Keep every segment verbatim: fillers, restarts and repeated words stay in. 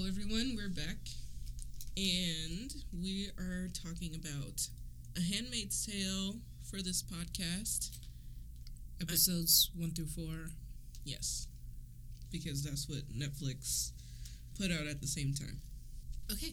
everyone, we're back, and we are talking about A Handmaid's Tale for this podcast. Episodes I, one through four. Yes, because that's what Netflix put out at the same time. Okay,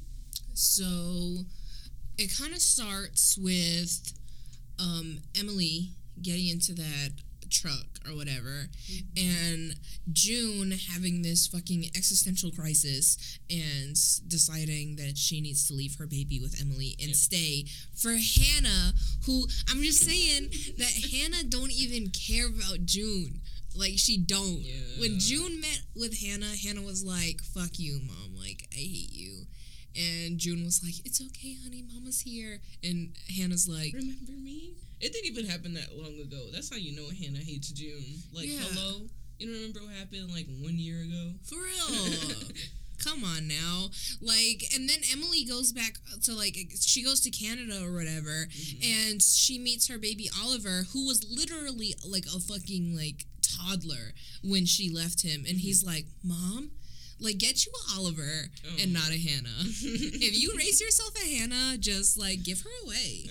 so it kind of starts with um, Emily getting into that truck or whatever, mm-hmm. and June having this fucking existential crisis and deciding that she needs to leave her baby with Emily and yeah. stay for Hannah, who I'm just saying that Hannah don't even care about June. Like, she don't. Yeah. When June met with Hannah, Hannah was like, fuck you, Mom. Like, I hate you. And June was like, it's okay, honey, Mama's here. And Hannah's like, remember me? It didn't even happen that long ago. That's how you know Hannah hates June. Like, yeah. hello? You don't remember what happened, like, one year ago? For real. Come on now. Like, and then Emily goes back to, like, she goes to Canada or whatever, mm-hmm. and she meets her baby Oliver, who was literally, like, a fucking, like, toddler when she left him. And mm-hmm. he's like, Mom? Like, get you a Oliver oh. and not a Hannah. If you raise yourself a Hannah, just, like, give her away.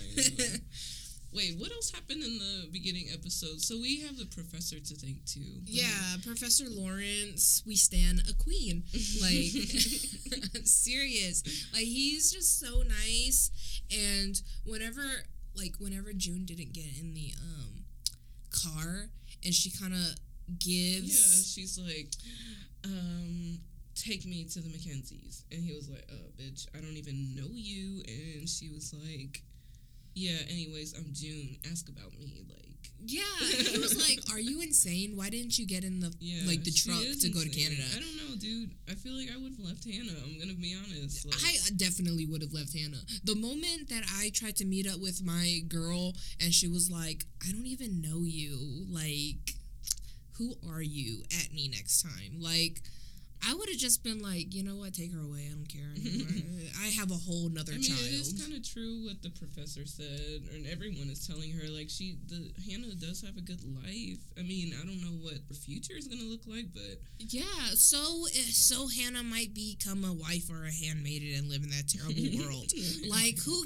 Wait, what else happened in the beginning episode? So we have the professor to thank, too. Yeah, Professor Lawrence, we stand a queen. Like, I'm serious. Like, he's just so nice. And whenever, like, whenever June didn't get in the um car, and she kind of gives... Yeah, she's like, um... take me to the Mackenzies. And he was like, oh, bitch, I don't even know you. And she was like, yeah, anyways, I'm June. Ask about me. Like, yeah. He was like, are you insane? Why didn't you get in the, yeah, like, the truck to insane. go to Canada? I don't know, dude. I feel like I would have left Hannah. I'm going to be honest. Like, I definitely would have left Hannah. The moment that I tried to meet up with my girl and she was like, I don't even know you. Like, who are you? At me next time. Like, I would have just been like, you know what, take her away. I don't care anymore. I have a whole nother I mean, child. It is kind of true what the professor said, and everyone is telling her. Like, she, the Hannah does have a good life. I mean, I don't know what her future is gonna look like, but yeah. So, so Hannah might become a wife or a handmaiden and live in that terrible world. Like, who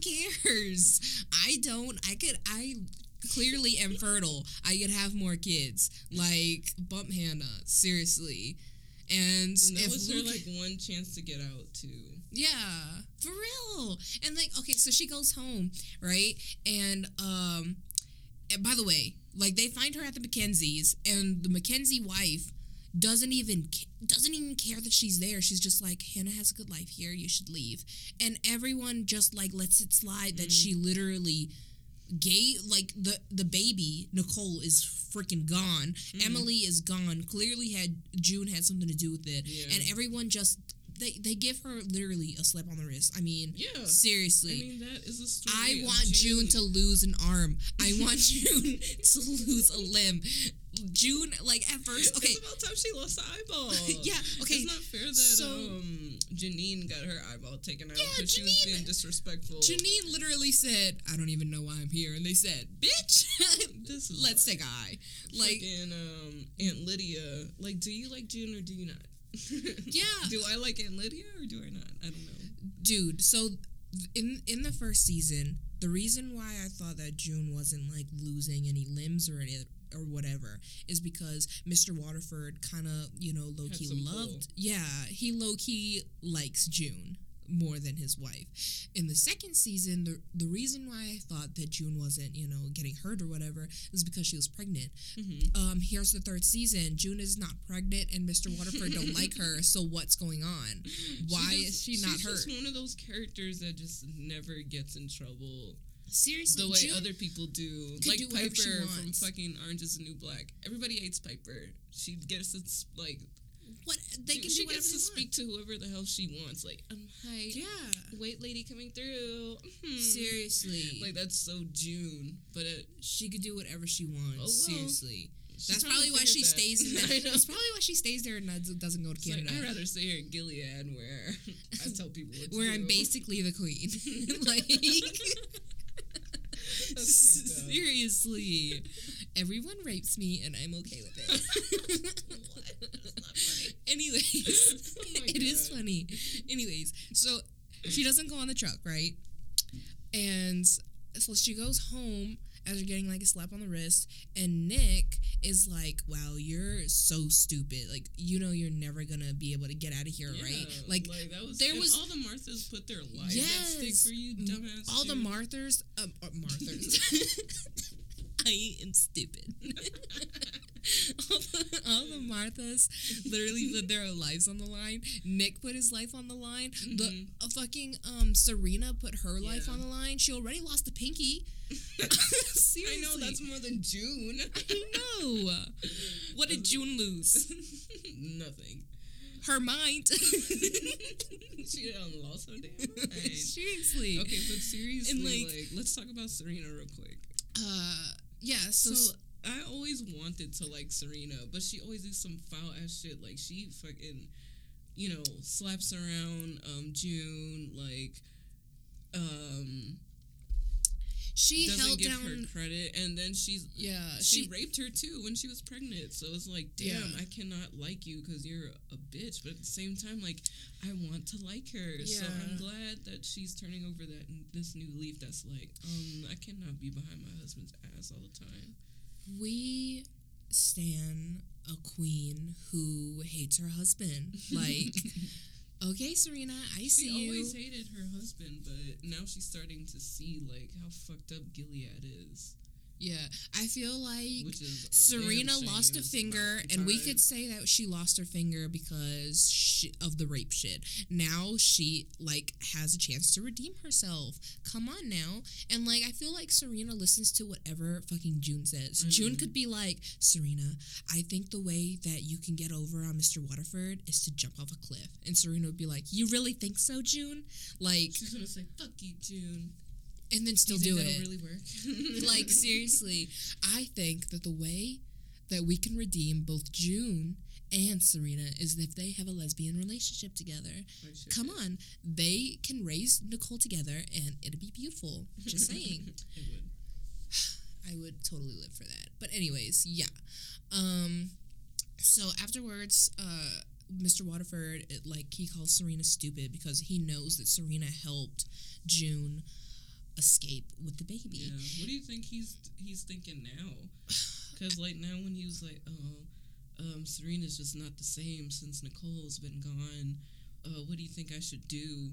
cares? I don't. I could. I. Clearly am fertile. I could have more kids. Like, bump Hannah. Seriously. And, and that if was Luke, her, like, one chance to get out, too. Yeah, for real. And, like, okay, so she goes home, right? And, um, and by the way, like, they find her at the Mackenzies, and the Mackenzie wife doesn't even doesn't even care that she's there. She's just like, Hannah has a good life here. You should leave. And everyone just, like, lets it slide mm. that she literally... gay, like, the the baby Nicole is freaking gone. Mm-hmm. Emily is gone. Clearly had June had something to do with it. Yeah. And everyone just they they give her literally a slap on the wrist. I mean, yeah. seriously. I mean, that is a story. I want June. June to lose an arm. I want June to lose a limb. June, like, at first, okay. It's about time she lost an eyeball. Yeah, okay. It's not fair that so, um, Janine got her eyeball taken out because yeah, she was being disrespectful. Janine literally said, I don't even know why I'm here. And they said, bitch, this is let's take a eye. Like, fucking, um, Aunt Lydia, like, do you like June or do you not? Yeah. Do I like Aunt Lydia or do I not? I don't know. Dude, so in in the first season, the reason why I thought that June wasn't, like, losing any limbs or any or whatever is because Mister Waterford kind of, you know, low-key loved... Pull. Yeah, he low-key likes June more than his wife. In the second season, the the reason why I thought that June wasn't, you know, getting hurt or whatever is because she was pregnant. Mm-hmm. Um, here's the third season. June is not pregnant and Mister Waterford don't like her, so what's going on? Why she just, is she not she's hurt? She's just one of those characters that just never gets in trouble. Seriously, the way June other people do, like do Piper from fucking Orange Is the New Black. Everybody hates Piper. She gets to, like, what they can she do gets to want. speak to whoever the hell she wants. Like, um, hi, yeah, white lady coming through. Hmm. Seriously, like, that's so June, but it, she could do whatever she wants. Oh, well. Seriously. She That's probably why she that. stays in that. That's probably why she stays there and doesn't go to it's Canada. Like, I'd rather stay here in Gilead where I tell people what to where do. I'm basically the queen. Like, seriously. Everyone rapes me and I'm okay with it. What? That's not funny. Anyways, Oh my it is God. funny. Anyways, so she doesn't go on the truck, right? And so she goes home after getting like a slap on the wrist, and Nick is like, "Wow, you're so stupid. Like, you know, you're never gonna be able to get out of here, Yeah, right? Like, like that was there and was- all the Marthas put their lives Yes. at stake for you, dumbass. all the dude. Marthas, um, uh, Marthas. I am stupid." all, the, all the Marthas literally put their lives on the line. Nick put his life on the line. Mhm. The uh, fucking um Serena put her life Yeah. on the line. She already lost a pinky. I Seriously, know that's more than June. I know. What did June lose? Nothing. Her mind. She done lost her damn mind. Seriously. Okay, but seriously, And, like, like- let's talk about Serena real quick. Uh, yeah. So, So, I always wanted to like Serena, but she always do some foul ass shit. Like she fucking, you know, slaps around um June, like, um, she doesn't held give down. her credit, and then she's yeah. she, She. raped her too when she was pregnant. So it's like, damn, Yeah. I cannot like you because you're a bitch. But at the same time, like, I want to like her. So Yeah. I'm glad that she's turning over that this new leaf. That's like, um, I cannot be behind my husband's ass all the time. We stan a queen who hates her husband. Like, okay, Serena, I see She you. always hated her husband, but now she's starting to see like how fucked up Gilead is, Yeah, I feel like which is a Serena damn shame. lost a It's finger, about and we time. could say that she lost her finger because she, of the rape shit. Now she like has a chance to redeem herself. Come on now, and like I feel like Serena listens to whatever fucking June says. I June know. could be like, Serena, I think the way that you can get over on Mister Waterford is to jump off a cliff, and Serena would be like, you really think so, June? Like, She's gonna say "fuck you, June." and then still you do think it. that'll really work? Like, seriously, I think that the way that we can redeem both June and Serena is if they have a lesbian relationship together. I should Come do. on, they can raise Nicole together and it'll be beautiful. Just saying. It would. I would totally live for that. But anyways, yeah. Um so afterwards, uh Mister Waterford, it, like, he calls Serena stupid because he knows that Serena helped June escape with the baby. Yeah. What do you think he's he's thinking now? Because like now when he was like, oh, um, Serena's just not the same since Nicole's been gone. Uh, what do you think I should do?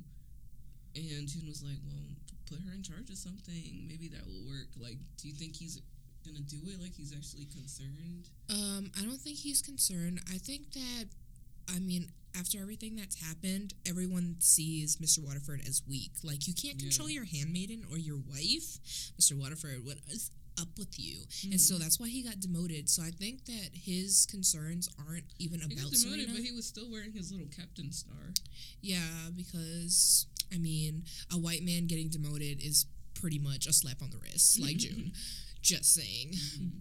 And June was like, well, put her in charge of something. Maybe that will work. Like, do you think he's gonna do it? Like he's actually concerned? Um, I don't think he's concerned. I think that, I mean, after everything that's happened, everyone sees Mister Waterford as weak. Like, you can't Yeah. control your handmaiden or your wife. Mister Waterford, what is up with you? Mm-hmm. And so that's why he got demoted. So I think that his concerns aren't even He got about demoted, Serena. but he was still wearing his little captain star. Yeah, because, I mean, a white man getting demoted is pretty much a slap on the wrist, like June. Just saying.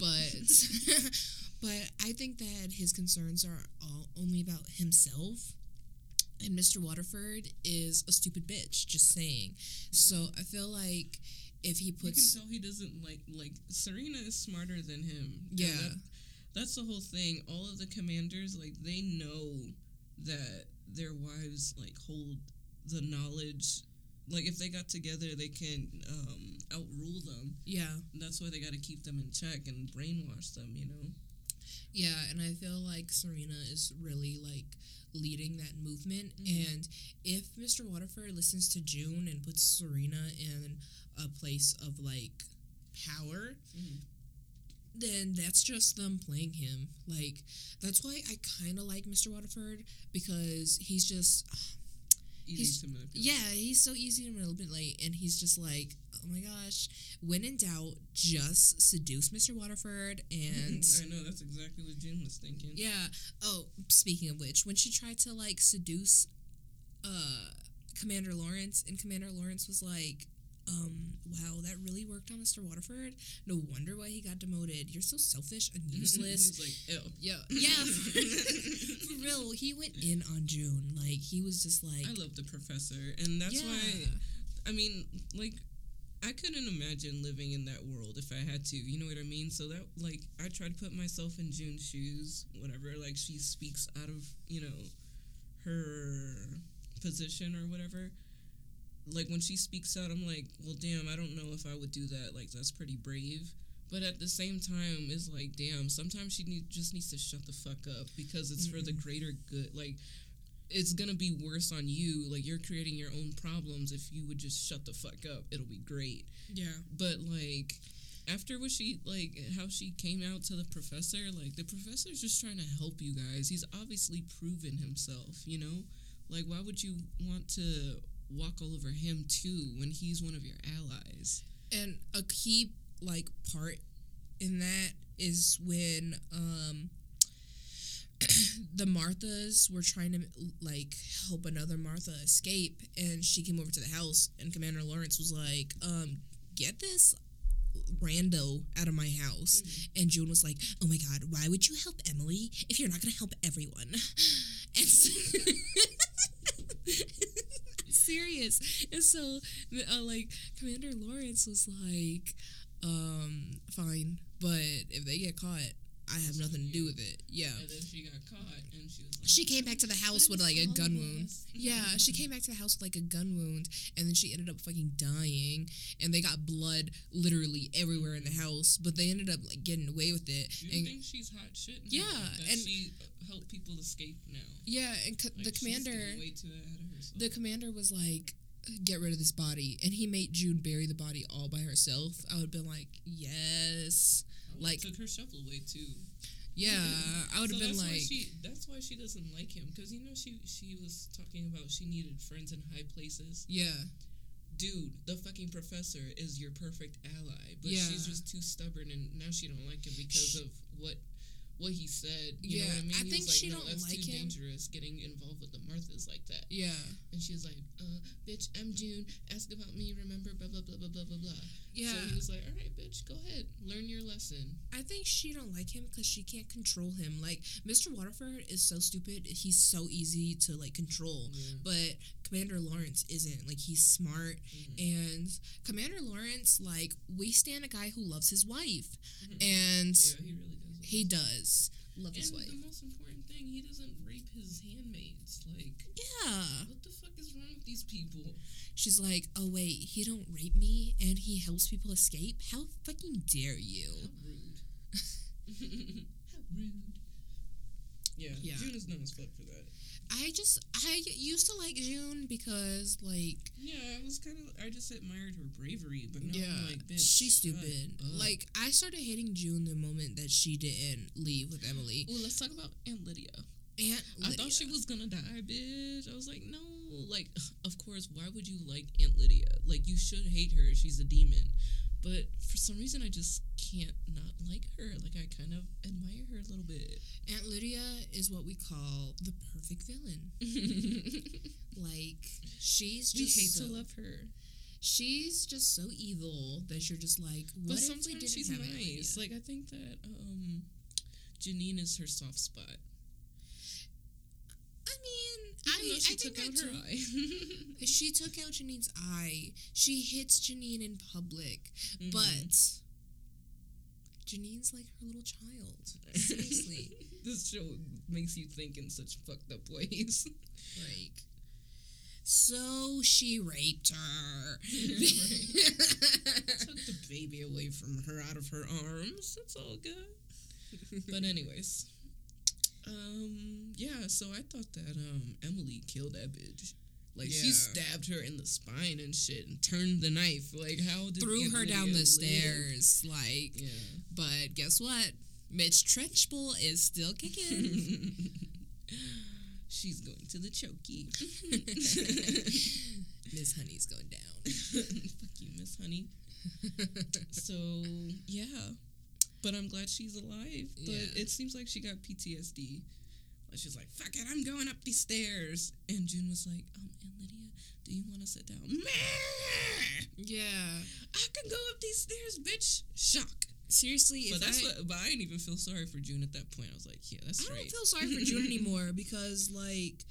But but I think that his concerns are all only about himself. And Mister Waterford is a stupid bitch, just saying. So I feel like if he puts You can tell he doesn't like like Serena is smarter than him. And Yeah. that- that's the whole thing. All of the commanders, like, they know that their wives like hold the knowledge. Like if they got together, they can um, outrule them. yeah. That's why they got to keep them in check and brainwash them. You know. Yeah, and I feel like Serena is really like leading that movement. Mhm. And if Mister Waterford listens to June and puts Serena in a place of like power, Mm. then that's just them playing him. Like, that's why I kind of like Mister Waterford, because he's just, Easy He's- to manipulate. yeah, he's so easy to manipulate, and he's just like, oh my gosh, when in doubt, just seduce Mister Waterford, and I know that's exactly what June was thinking. yeah. Oh, speaking of which, when she tried to like seduce uh Commander Lawrence, and Commander Lawrence was like, um, wow, that really worked on Mister Waterford. No wonder why he got demoted. You're so selfish and useless. He's like, ew. yeah, yeah. For real, he went in on June. Like, he was just like, I love the professor, and that's yeah. why. I mean, like, I couldn't imagine living in that world if I had to. You know what I mean? So that, like, I try to put myself in June's shoes whenever, like, she speaks out of, you know, her position or whatever. Like, when she speaks out, I'm like, well, damn, I don't know if I would do that. Like, that's pretty brave. But at the same time, it's like, damn, sometimes she need, just needs to shut the fuck up because it's mm-hmm. for the greater good. Like, it's gonna be worse on you. Like, you're creating your own problems. If you would just shut the fuck up, it'll be great. Yeah. But, like, after what she, like, how she came out to the professor, like, the professor's just trying to help you guys. He's obviously proven himself, you know? Like, why would you want to walk all over him, too, when he's one of your allies? And a key, like, part in that is when, um... the Marthas were trying to, like, help another Martha escape, and she came over to the house, and Commander Lawrence was like, um, get this rando out of my house. Mm-hmm. And June was like, oh my god, why would you help Emily if you're not gonna help everyone? And so serious. And so, uh, like, Commander Lawrence was like, um, fine, but if they get caught, I have nothing to do with it. Yeah. And then she got caught, and she was like... She came back to the house with, like, a gun wound. Yeah, she came back to the house with, like, a gun wound, and then she ended up fucking dying, and they got blood literally everywhere in the house, but they ended up, like, getting away with it. Do you and, think she's hot shit? Yeah. That and she helped people escape now. Yeah, and co- like, the commander... She's way too ahead of herself. The commander was like, get rid of this body, and he made June bury the body all by herself. I would have been like, yes... Like, took her shovel away too. Yeah, I would have so been that's like. Why she, that's why she doesn't like him, because you know she she was talking about she needed friends in high places. Yeah, dude, the fucking professor is your perfect ally, but yeah. she's just too stubborn, and now she don't like him because she, of what what he said. You yeah, know what I mean? I he think was like, she no, don't that's like too him. dangerous getting involved with the Marthas like that. Yeah, and she was like, uh, bitch, I'm June. Ask about me. Remember, blah blah blah blah blah blah blah. Yeah. So he was like, all right, bitch, go ahead, learn your lesson. I think she don't like him because she can't control him. Like, Mister Waterford is so stupid. He's so easy to, like, control. Yeah. But Commander Lawrence isn't. Like, he's smart. Mm-hmm. And Commander Lawrence, like, we stand a guy who loves his wife. Mm-hmm. And yeah, he really does. He does love and his wife. And the most important thing, he doesn't rape his handmaids. Like, yeah. What the fuck is wrong with these people? She's like, oh, wait, he don't rape me and he helps people escape? How fucking dare you? How rude. How rude. Yeah, yeah, June is dumb as fuck for that. I just, I used to like June because, like... Yeah, I was kind of, I just admired her bravery, but now yeah, I'm like, bitch, she's stupid. Like, I started hating June the moment that she didn't leave with Emily. Well, let's talk about Aunt Lydia. Aunt Lydia. I thought she was gonna die, bitch. I was like, no. Like, of course, why would you like Aunt Lydia? Like, you should hate her. She's a demon. But for some reason, I just can't not like her. Like, I kind of admire her a little bit. Aunt Lydia is what we call the perfect villain. Like, she's just... We hate so, to love her. She's just so evil that you're just like, what but if sometimes we didn't she's have nice. Aunt Lydia? Like, I think that um, Janine is her soft spot. I mean, Even I, she I took think out that her too. eye. She took out Janine's eye. She hits Janine in public, mm-hmm. but Janine's like her little child. Seriously. This show makes you think in such fucked up ways. Like, so she raped her. Took the baby away from her, out of her arms. It's all good. But anyways, um, yeah. So I thought that um Emily killed that bitch. Like, yeah. She stabbed her in the spine and shit and turned the knife. Like, how did threw her down the live? stairs? Like, yeah. But guess what? Mitch Trenchbull is still kicking. She's going to the chokey. Miss Honey's going down. Fuck you, Miss Honey. So, yeah. But I'm glad she's alive. But yeah. It seems like she got P T S D. She's like, fuck it, I'm going up these stairs. And June was like, um, Aunt Lydia, do you want to sit down? Yeah. I can go up these stairs, bitch. Shock. Seriously, but if that's I, what, but I didn't even feel sorry for June at that point. I was like, yeah, that's I right. don't feel sorry for June anymore because, like,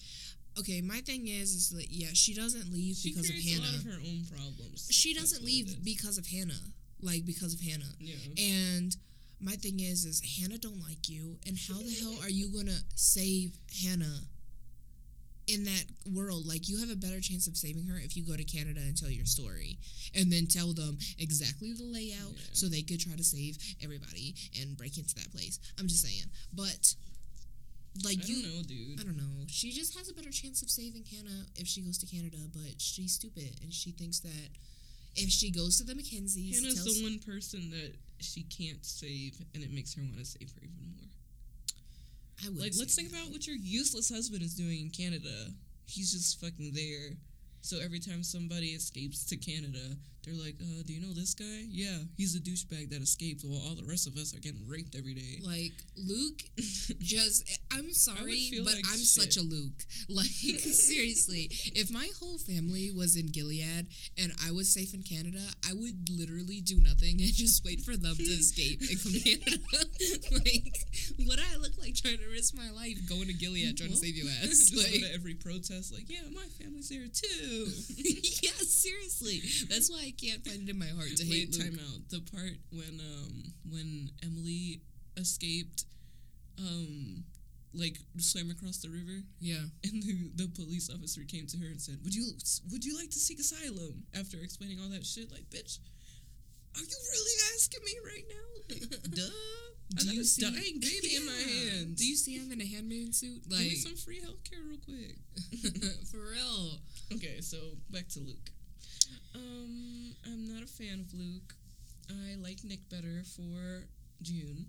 okay, my thing is, is that yeah, she doesn't leave She because of creates Hannah. a lot of her own problems. She That's doesn't what it leave is. because of Hannah, like because of Hannah. Yeah. And my thing is, is Hannah don't like you, and how the hell are you gonna save Hannah in that world? Like, you have a better chance of saving her if you go to Canada and tell your story, and then tell them exactly the layout Yeah. so they could try to save everybody and break into that place. I'm just saying, but like I you, don't know, dude. I don't know. She just has a better chance of saving Hannah if she goes to Canada, but she's stupid and she thinks that if she goes to the Mackenzies, Hannah's tells, the one person that she can't save, and it makes her want to save her even more. I would Like, let's say think that. about what your useless husband is doing in Canada. He's just fucking there. So every time somebody escapes to Canada, they're like, uh, do you know this guy? Yeah, he's a douchebag that escaped while all the rest of us are getting raped every day. Like, Luke, just, I'm sorry, feel but like I'm shit. such a Luke. Like, seriously, if my whole family was in Gilead and I was safe in Canada, I would literally do nothing and just wait for them to escape and come to Canada. Like, what I look like trying to risk my life going to Gilead trying Well, to save your ass? Just Like, go to every protest, like, yeah, my family's there too. yeah, seriously. That's why I can't find it in my heart to hate Wait, Luke. time out. The part when um when Emily escaped, um, like swam across the river, Yeah. and the, the police officer came to her and said, "Would you would you like to seek asylum?" After explaining all that shit, like, bitch, are you really asking me right now? Like, duh. Do I got you a see dying baby in my Yeah. hand? Do you see I'm in a handmaiden suit? Give me Like, some free healthcare real quick. for real. Okay, so back to Luke. Um, I'm not a fan of Luke. I like Nick better for June.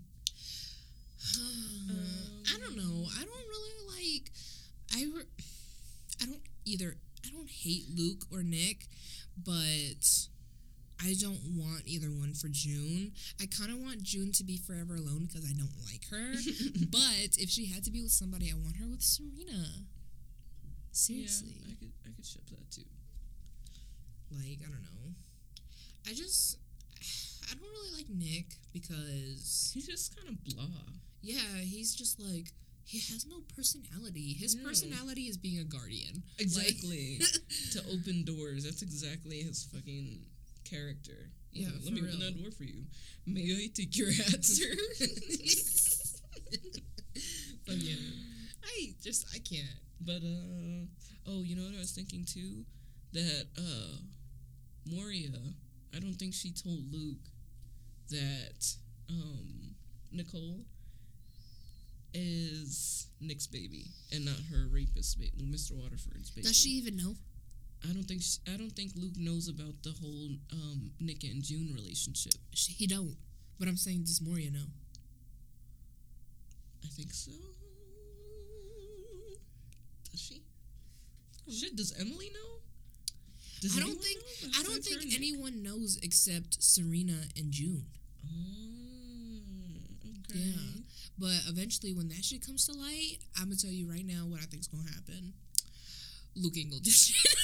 Um, I don't know. I don't really like. I, re- I don't either. I don't hate Luke or Nick, but I don't want either one for June. I kind of want June to be forever alone because I don't like her. But if she had to be with somebody, I want her with Serena. Seriously. Yeah, I could I could ship that too. Like, I don't know. I just, I don't really like Nick because, He's just kind of blah. yeah, he's just like, he has no personality. His Yeah. personality is being a guardian. Exactly. To open doors. That's exactly his fucking character. Yeah, Let for me open real. that door for you. May I take your hat, sir? But yeah, I just, I can't. But, uh, oh, you know what I was thinking too? That, uh, Moria, I don't think she told Luke that, um, Nicole is Nick's baby and not her rapist baby, Mister Waterford's baby. Does she even know? I don't think she, I don't think Luke knows about the whole um, Nick and June relationship. She, he don't. But I'm saying, does Moria know? I think so. Does she? Shit, does Emily know? Does I don't anyone think, know I don't besides her think and Nick? anyone knows except Serena and June. Oh, okay. Yeah. But eventually, when that shit comes to light, I'm gonna tell you right now what I think's gonna happen. Luke ain't gonna do shit.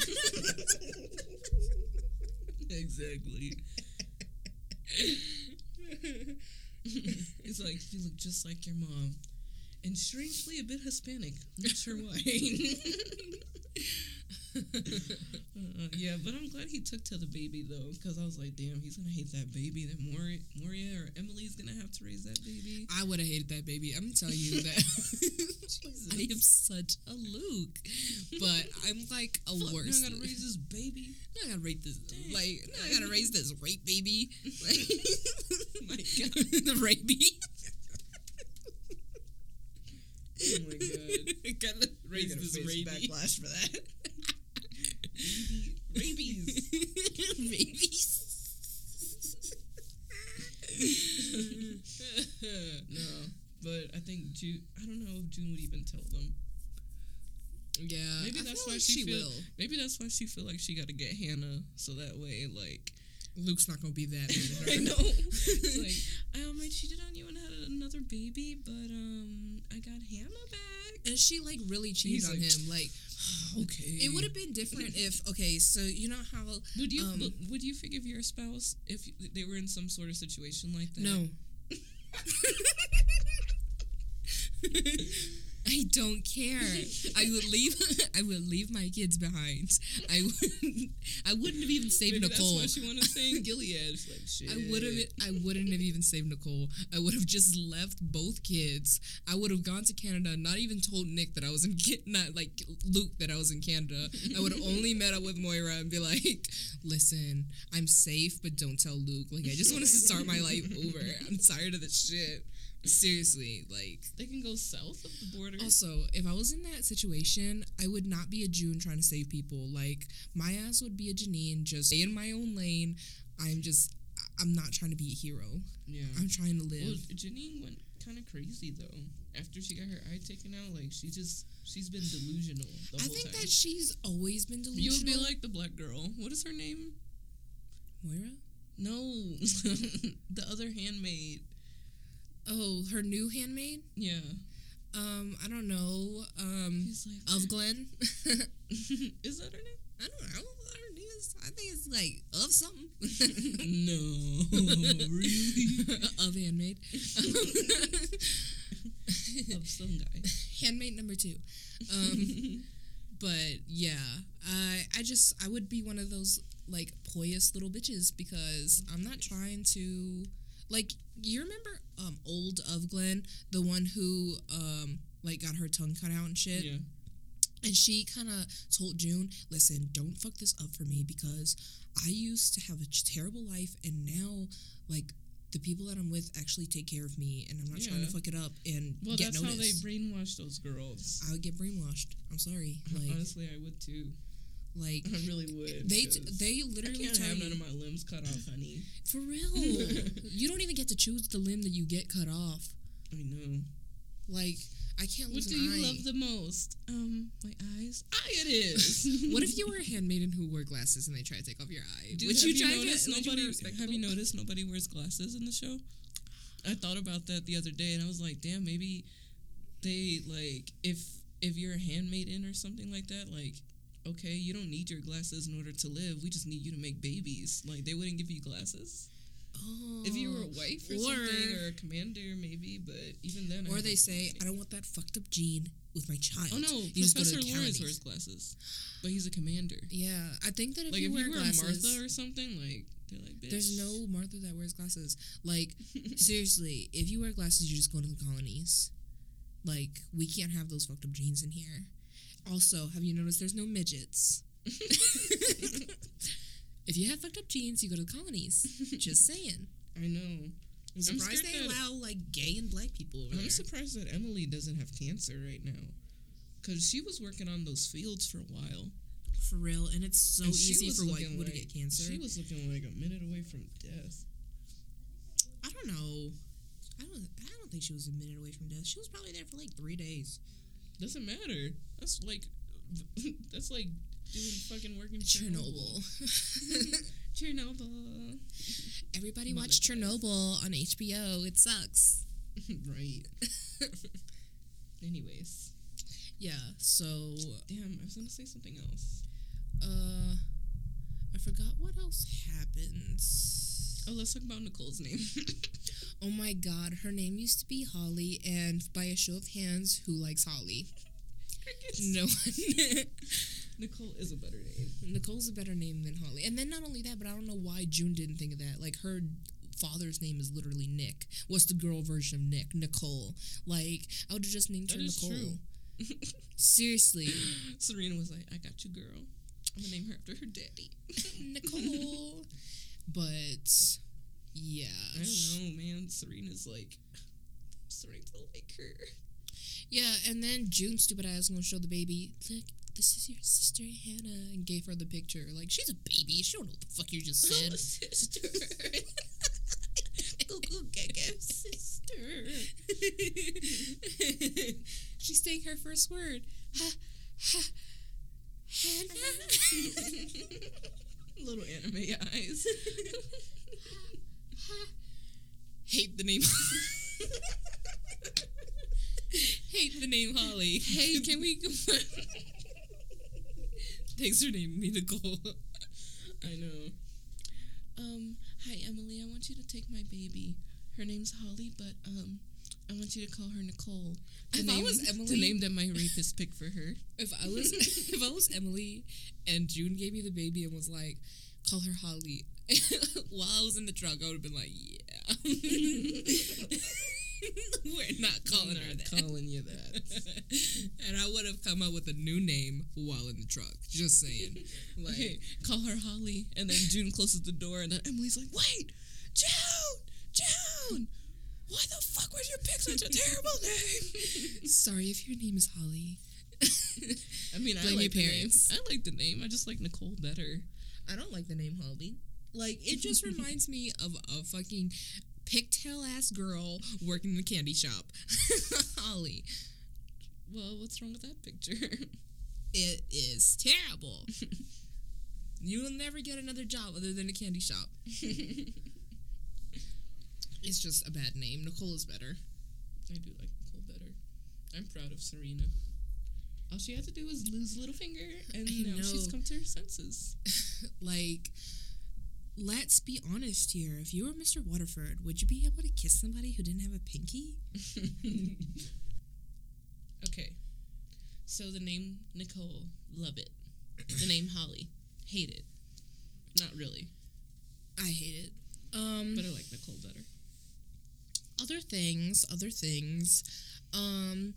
Exactly. It's like, you look just like your mom. And strangely a bit Hispanic. Not sure why. uh, yeah, but I'm glad he took to the baby, though, because I was like, damn, he's going to hate that baby. That Moria, Moria or Emily's going to have to raise that baby. I would have hated that baby. I'm gonna tell you that. I am such a Luke. But I'm like a Fuck, worst. now I got to raise this baby. Now I gotta raise this. Dang. Like, now I gotta raise this rape baby. Like, My God. the rape baby. Oh, my God. Gotta raise You're gonna this face baby. backlash for that. Baby, rabies. Rabies. No, but I think June. I don't know if June would even tell them. Yeah, Maybe I that's feel why like she, she feel. will. Maybe that's why she feel like she got to get Hannah, so that way, like, Luke's not gonna be that mad at her. I know. It's like, um, I cheated on you and had another baby, but um, I got Hannah back. And she like really cheated He's on like, him. Like, Okay. it would have been different if okay. So you know how Would you um, would- would you forgive your spouse if they were in some sort of situation like that? no. I don't care. I would leave. I would leave my kids behind. I would. I wouldn't have even saved Maybe Nicole. That's why she wanted to stay in Gilead. She's like, shit. I would have. I wouldn't have even saved Nicole. I would have just left both kids. I would have gone to Canada. Not even told Nick that I was in. Not like Luke that I was in Canada. I would have only met up with Moira and be like, "Listen, I'm safe, but don't tell Luke. Like, I just want to start my life over. I'm tired of this shit." Seriously, like, they can go south of the border. Also, if I was in that situation, I would not be a June trying to save people. Like, my ass would be a Janine, just stay in my own lane. I'm just, I'm not trying to be a hero. Yeah. I'm trying to live. Well, Janine went kind of crazy, though. After she got her eye taken out, like, she just, she's been delusional the I whole think time. that she's always been delusional. You would be like the black girl. What is her name? Moira? No. The other handmaid. Oh, her new handmaid? Yeah. Um, I don't know. Um, He's like, of Glenn? Is that her name? I don't know what her name is. I think it's like of something. No, really? Of handmaid. Of some guy. Handmaid number two. Um, but yeah, I I just I would be one of those like poised little bitches because I'm not trying to like. You remember um old of Glenn, the one who um like got her tongue cut out and shit. Yeah. And she kind of told June, listen, don't fuck this up for me because I used to have a terrible life and now, like, the people that I'm with actually take care of me and I'm not Yeah. trying to fuck it up and Well, get that's noticed. how they brainwash those girls. I would get brainwashed. I'm sorry. Like, Honestly, I would too. like I really would. they t- 'cause they I literally can't tell have you, none of my limbs cut off, honey. for real. You don't even get to choose the limb that you get cut off. I know. Like, I can't What lose do an you eye. love the most? Um, my eyes. Eye it is. What if you were a handmaiden who wore glasses and they tried to take off your eye? Dude, would have you you try noticed to? would you be nobody? respectful? Have you noticed nobody wears glasses in the show? I thought about that the other day, and I was like, damn, maybe they like if if you're a handmaiden or something like that, like. Okay, you don't need your glasses in order to live. We just need you to make babies. Like, they wouldn't give you glasses. Oh, If you were a wife or, or something, or a commander, maybe, but even then... I Or don't they say, think- I don't want that fucked up gene with my child. Oh, no, You just go to Professor Lawrence Calendars. wears glasses, but he's a commander. Yeah, I think that if Like, you if wear you were glasses, Martha or something, like, they're like, bitch. there's no Martha that wears glasses. Like, seriously, if you wear glasses, you just go to the colonies. Like, we can't have those fucked up genes in here. Also, have you noticed there's no midgets? If you have fucked up genes, you go to the colonies. Just saying. I know. I'm surprised scared they that- allow, like, gay and black people over I'm there. surprised that Emily doesn't have cancer right now. Because she was working on those fields for a while. For real, and it's so And she easy was for white looking people to like- get cancer. She was looking like a minute away from death. I don't know. I don't. I don't think she was a minute away from death. She was probably there for like three days. Doesn't matter. That's like, that's like doing fucking work in Chernobyl. Chernobyl. Chernobyl. Everybody Mother watched guys. Chernobyl on H B O. It sucks. Right. Anyways. Yeah. So, Damn, I was gonna say something else. uh, I forgot what else happens. Oh, let's talk about Nicole's name. Oh my God, her name used to be Holly, and by a show of hands, who likes Holly? No one. Nicole is a better name. Nicole's a better name than Holly. And then not only that, but I don't know why June didn't think of that. Like, her father's name is literally Nick. What's the girl version of Nick? Nicole. Like, I would have just named That her is Nicole. true. Seriously. Serena was like, I got you, girl. I'm gonna name her after her daddy. Nicole. But, yeah. I don't know, man. Serena's like, I'm starting to like her. Yeah, and then June's stupid ass gonna show the baby, look, this is your sister Hannah, and gave her the picture. Like, she's a baby. She don't know what the fuck you just said. Oh, sister. Google Gaga sister. She's saying her first word. Ha, ha, Hannah. Little anime eyes. Hate the name. Hate the name Holly. Hey, can we go? Thanks for naming me Nicole. I know. Um, hi Emily, I want you to take my baby. Her name's Holly, but um, I want you to call her Nicole. If the I name, was Emily- the name that my rapist picked for her. If I was if I was Emily and June gave me the baby and was like, call her Holly, while I was in the truck, I would have been like, yeah. We're not calling not her that. calling you that. And I would have come up with a new name while in the truck. Just saying. Like, Okay, call her Holly, and then June closes the door, and then Emily's like, wait, June, June, why the fuck would you pick such a terrible name? sorry if your name is Holly. I mean, I Blame like your the parents. name. I like the name. I just like Nicole better. I don't like the name Holly. Like, it just reminds me of a fucking pigtail ass girl working in a candy shop. Holly. Well, what's wrong with that picture? It is terrible. You will never get another job other than a candy shop. It's just a bad name. Nicole is better. I do like Nicole better. I'm proud of Serena. All she had to do was lose a little finger, and I now know. she's come to her senses. Like, let's be honest here. If you were Mister Waterford, would you be able to kiss somebody who didn't have a pinky? Okay. So the name Nicole, love it. The name Holly, hate it. Not really, I hate it. Um, but I like Nicole better. other things, other things. Um,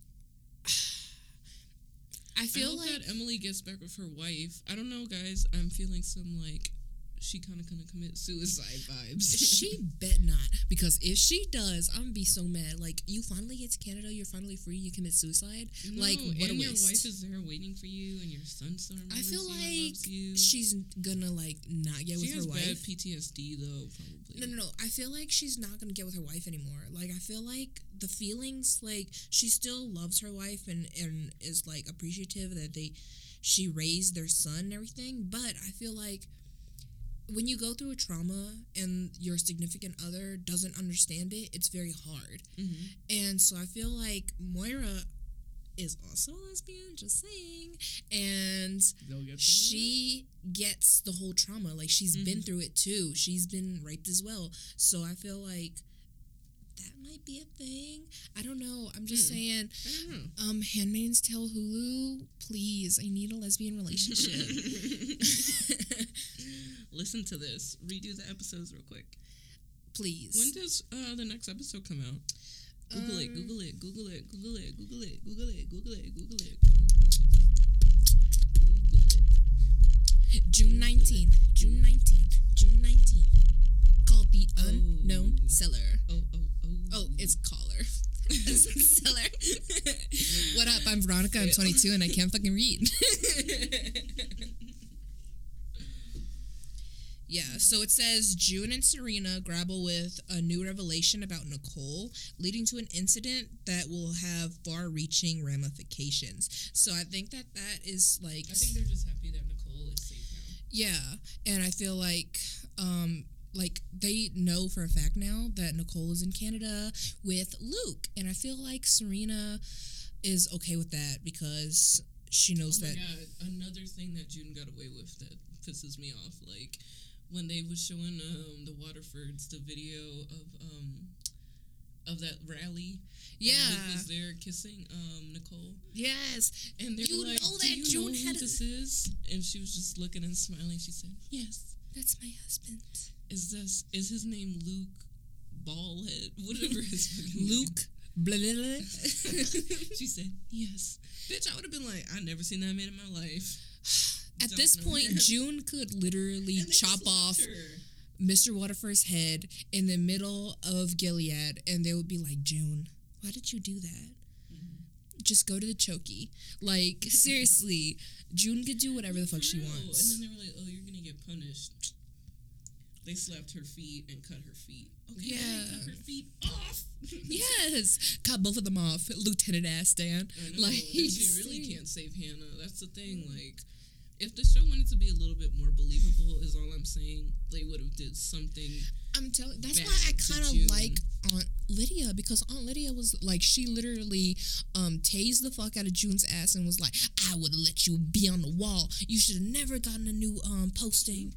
I feel I hope like that Emily gets back with her wife. I don't know, guys. I'm feeling some, like, she kind of gonna commit suicide vibes. she bet not, because if she does, I'm gonna be so mad. Like, you finally get to Canada, you're finally free, you commit suicide. No, like, what and a your waste. wife is there waiting for you, and your son still remembers I feel you and like loves you. she's gonna like not get She with has her bad wife. P T S D though, probably. No, no, no. I feel like she's not gonna get with her wife anymore. Like, I feel like the feelings, like, she still loves her wife and and is like appreciative that they, she raised their son and everything. But I feel like when you go through a trauma and your significant other doesn't understand it, it's very hard. Mm-hmm. And so I feel like Moira is also a lesbian, just saying. And They'll get to she gets the whole trauma. Like, she's Mhm. been through it too. She's been raped as well. So I feel like that might be a thing. I don't know. I'm just Hmm. saying, I don't know. um, Handmaid's Tale Hulu, please, I need a lesbian relationship. Listen to this. Redo the episodes real quick. Please. When does uh, the next episode come out? Google it, Um, Google it, Google it, Google it, Google it, Google it, Google it, Google it, Google it. June nineteenth. June nineteenth. June nineteenth. Called The Oh. Unknown Seller. Oh, oh, oh. Oh, it's caller. Seller. What up? I'm Veronica. I'm twenty-two and I can't fucking read. Yeah, so it says June and Serena grapple with a new revelation about Nicole, leading to an incident that will have far-reaching ramifications. So I think that that is like, I think they're just happy that Nicole is safe now. yeah, and I feel like, um, like they know for a fact now that Nicole is in Canada with Luke, and I feel like Serena is okay with that because she knows Oh my that. god, another thing that June got away with that pisses me off, like when they was showing um the Waterfords the video of um of that rally. Yeah. and Luke was there kissing um Nicole. Yes, And they You were like, know "Do that you June know who had a- this is?" And she was just looking and smiling. She said, "Yes." that's my husband. Is this is his name Luke Ballhead? Whatever his fucking name. Luke. Blah, blah, blah. She said, "Yes." Bitch, I would have been like, I never seen that man in my life. At Don't this know point, him. June could literally And they chop slapped off her. Mister Waterford's head in the middle of Gilead, and they would be like, June, why did you do that? Mhm. Just go to the chokey. Like, seriously, June could do whatever the fuck she For real. wants. And then they were like, "Oh, you're gonna get punished." They slapped her feet and cut her feet. Okay, Yeah. they cut her feet off. Yes, cut both of them off, Lieutenant Ass Dan. I know. Like, and she really seriously. can't save Hannah. That's the thing. Like, if the show wanted to be a little bit more believable, is all I'm saying. They would have did something. I'm telling. That's Bad why I to kind June. of like Aunt Lydia, because Aunt Lydia was like, she literally um tased the fuck out of June's ass and was like, I would have let you be on the wall. You should have never gotten a new um posting.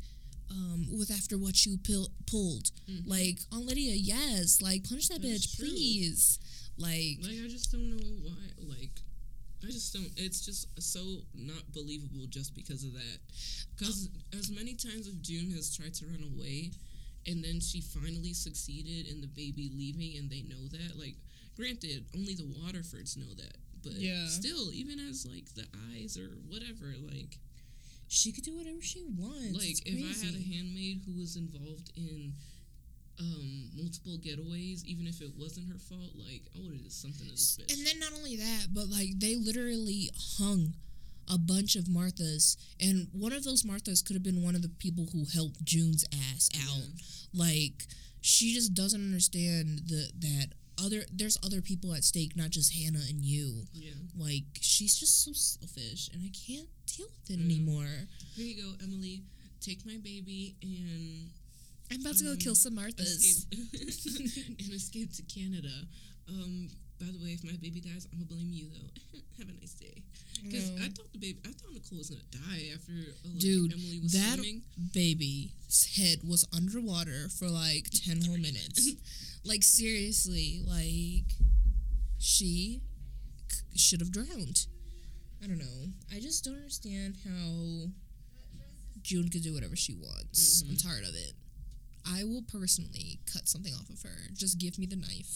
um, with after what you pil- pulled. Mm-hmm. Like, Aunt Lydia, yes. Like, punish that, that bitch, please. Like, like, I just don't know why. Like, I just don't. It's just so not believable just because of that. Because uh, as many times as June has tried to run away, and then she finally succeeded in the baby leaving, and they know that. Like, granted, only the Waterfords know that. But yeah. still, even as, like, the eyes or whatever, like... She could do whatever she wants. Like, if I had a handmaid who was involved in um, multiple getaways, even if it wasn't her fault, like, I would have did something to this bitch. And then not only that, but, like, they literally hung a bunch of Marthas. And one of those Marthas could have been one of the people who helped June's ass out. Yeah. Like, she just doesn't understand the, that... Other there's other people at stake, not just Hannah and you. Yeah. Like, she's just so selfish, and I can't deal with it mm. anymore. Here you go, Emily. Take my baby and I'm about um, to go kill some Marthas. Escape and escape to Canada. Um, by the way, if my baby dies, I'm gonna blame you though. Have a nice day. Because no. I thought the baby, I thought Nicole was gonna die after uh, like, Dude, Emily was that swimming. Baby's head was underwater for like ten whole minutes. Like, seriously, like, she c- should have drowned. I don't know. I just don't understand how June could do whatever she wants. Mm-hmm. I'm tired of it. I will personally cut something off of her. Just give me the knife.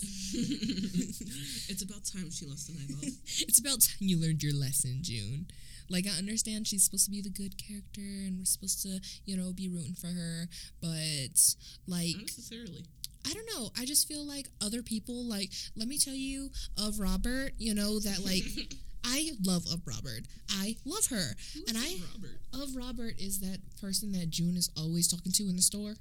It's about time she lost the knife off. It's about time you learned your lesson, June. Like, I understand she's supposed to be the good character and we're supposed to, you know, be rooting for her. But, like... Not necessarily. I don't know. I just feel like other people, like, let me tell you of Robert, you know, that, like, I love of Robert. I love her. Who and I Robert? Of Robert is that person that June is always talking to in the store.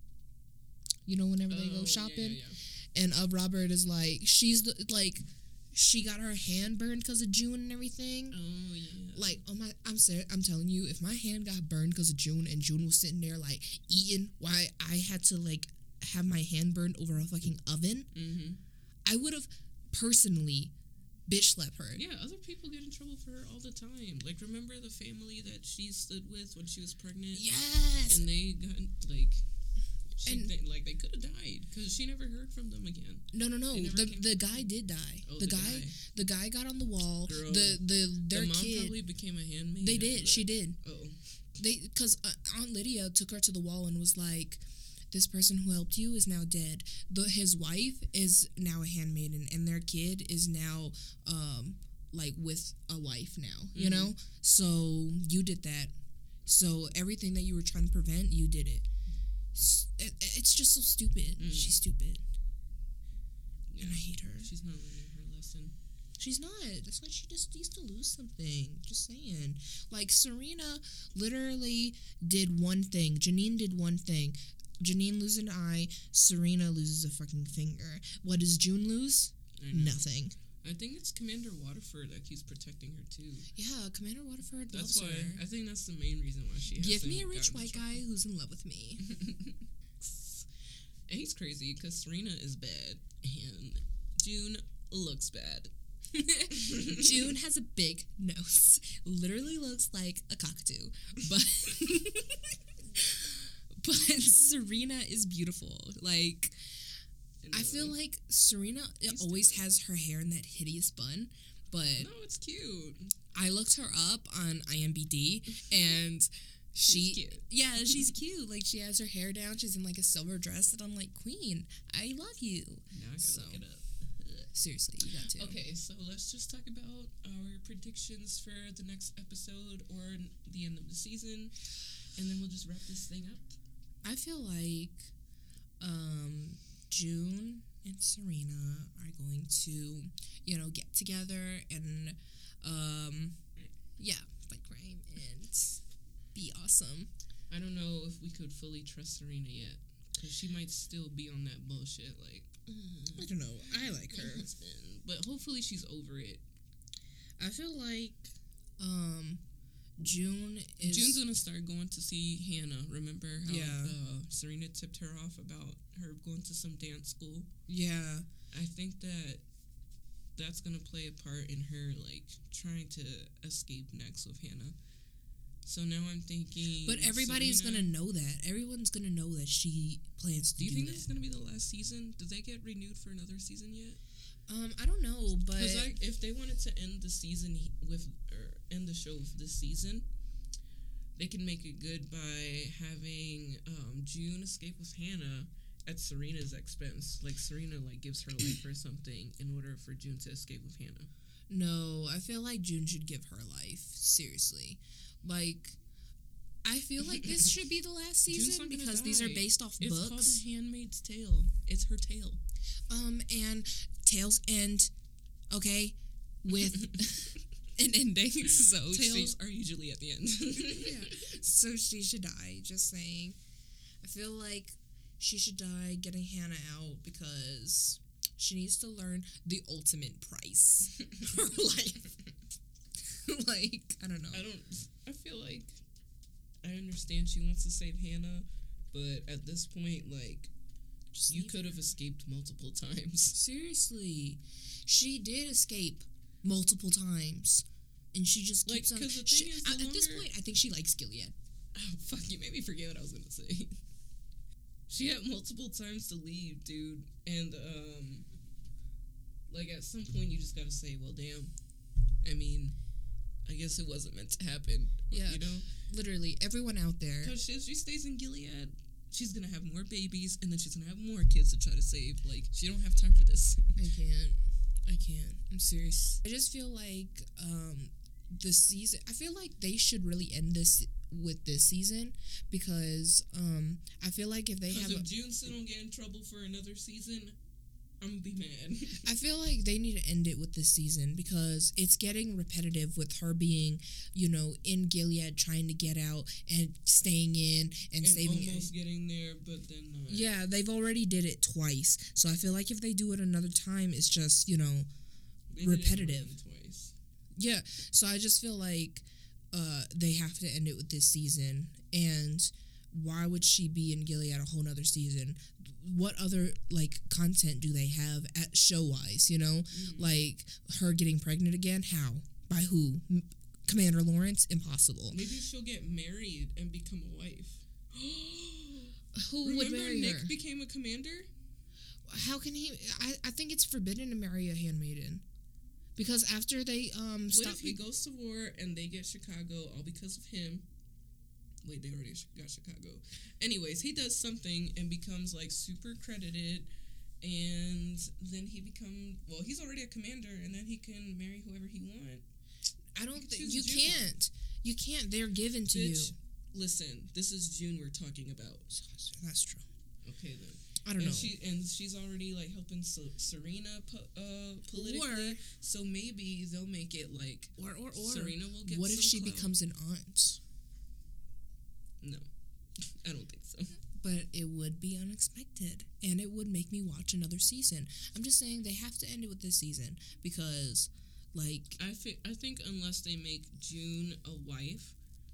You know, whenever oh, they go shopping. Yeah, yeah, yeah. And of Robert is like, she's the, like, she got her hand burned because of June and everything. Oh, yeah. Like, oh my, I'm serious. I'm telling you, if my hand got burned because of June and June was sitting there, like, eating, why I had to, like, have my hand burned over a fucking oven, mm-hmm. I would have personally bitch slapped her. Yeah, other people get in trouble for her all the time. Like, remember the family that she stood with when she was pregnant? Yes! And they got, like... She, and, they, like, they could have died because she never heard from them again. No, no, no. The the guy did die. Oh, the, the guy, guy, the guy got on the wall. Girl, the the their the mom kid probably became a handmaid. They did. She did. Oh, they because uh, Aunt Lydia took her to the wall and was like, "This person who helped you is now dead. The his wife is now a handmaiden, and their kid is now um like with a wife now. Mm-hmm. You know, so you did that. So everything that you were trying to prevent, you did it." It's just so stupid. Mm. She's stupid. Yeah. And I hate her. She's not learning her lesson. She's not. That's why she just needs to lose something. Just saying. Like, Serena literally did one thing. Janine did one thing. Janine loses an eye. Serena loses a fucking finger. What does June lose? Nothing. I think it's Commander Waterford that keeps protecting her too. Yeah, Commander Waterford that's loves why, her. I think that's the main reason why she has Give me a rich white guy who's in love with me. And he's crazy because Serena is bad and June looks bad. June has a big nose. Literally looks like a cockatoo. But but Serena is beautiful. Like, I feel like Serena always has her hair in that hideous bun, but... No, it's cute. I looked her up on I M D B, and she... She's cute. Yeah, she's cute. Like, she has her hair down. She's in, like, a silver dress, and I'm like, Queen, I love you. Now I gotta so, look it up. Seriously, you got to. Okay, so let's just talk about our predictions for the next episode or the end of the season, and then we'll just wrap this thing up. I feel like... um. June and Serena are going to, you know, get together and, um, yeah, fight crime and be awesome. I don't know if we could fully trust Serena yet, because she might still be on that bullshit, like, mm, I don't know, I like her. Husband. But hopefully she's over it. I feel like, um... June is... June's gonna start going to see Hannah. Remember how yeah. uh, Serena tipped her off about her going to some dance school? Yeah. I think that that's gonna play a part in her, like, trying to escape next with Hannah. So now I'm thinking. But everybody's Serena. gonna know that. Everyone's gonna know that she plans to Do do, you think that. this is gonna be the last season? Did they get renewed for another season yet? Um, I don't know, but Because if they wanted to end the season he- with or end the show with this season, they can make it good by having um, June escape with Hannah at Serena's expense. Like Serena like gives her life or something in order for June to escape with Hannah. no, I feel like June should give her life. Seriously, like. I feel like this should be the last June's season not gonna because these are die. based off It's books. called The Handmaid's Tale. It's her tale. Um, and Tales end, okay, with an ending. So Tales she, are usually at the end. yeah. So she should die. Just saying. I feel like she should die getting Hannah out because she needs to learn the ultimate price for life. Like, I don't know. I don't. I feel like I understand she wants to save Hannah, but at this point, like, Just you leave could have escaped multiple times. Seriously, she did escape multiple times, and she just Like, keeps on. 'cause the she- thing is, at, the at this longer- point, I think she likes Gilead. Oh, fuck, you made me forget what I was gonna say. She had multiple times to leave, dude, and um, like at some point you just gotta say, well, damn. I mean, I guess it wasn't meant to happen. Yeah, you know, literally everyone out there. because if she stays in Gilead, she's gonna have more babies, and then she's gonna have more kids to try to save. Like, she don't have time for this. I can't. I can't. I'm serious. I just feel like um, the season. I feel like they should really end this with this season because um, I feel like if they Because have, if a, June still don't get in trouble for another season, I'm gonna be mad. I feel like they need to end it with this season because it's getting repetitive with her being, you know, in Gilead trying to get out and staying in and, and saving almost it. getting there, but then not. Yeah, they've already did it twice, so I feel like if they do it another time, it's just, you know, They did it repetitive. more than twice. Yeah, so I just feel like uh, they have to end it with this season. And why would she be in Gilead a whole nother season? What other, like, content do they have at show-wise, you know? Mm-hmm. Like, her getting pregnant again? How? By who? M- Commander Lawrence? Impossible. Maybe she'll get married and become a wife. Who Remember would marry Nick her? became a commander? How can he... I, I think it's forbidden to marry a handmaiden. Because after they um What stop... if he goes to war and they get Chicago all because of him? Wait, they already sh- got Chicago. Anyways, he does something and becomes like super credited, and then he become well. He's already a commander, and then he can marry whoever he wants. I don't think... Choose You June. can't. You can't. They're given to Bitch, you. listen, this is June we're talking about. That's true. Okay then. I don't and know. She, and she's already like helping so, Serena po- uh, politically, Or- so maybe they'll make it like Or, or, or. Serena will get What if some she clout. becomes an aunt? No, I don't think so. But it would be unexpected, and it would make me watch another season. I'm just saying they have to end it with this season because, like, I think I think unless they make June a wife,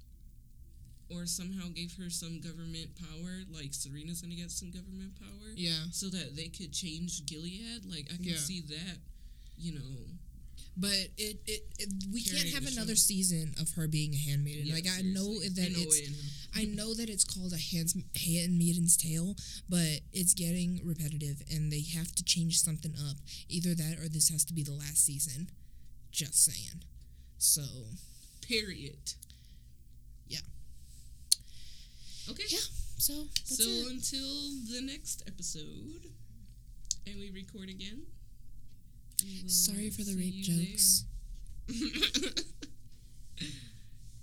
or somehow gave her some government power, like Serena's gonna get some government power, yeah. so that they could change Gilead. Like I can Yeah. see that, you know. But it, it, it we can't Carrying have the another show. season of her being a handmaiden. Yeah, like I know seriously. that In a it's way, in I know that it's called a hands, handmaiden's tale, but it's getting repetitive, and they have to change something up. Either that, or this has to be the last season. Just saying. So period. Yeah. Okay. Yeah. So that's so it. until the next episode, and we record again. we will Sorry for the see rape you jokes. there.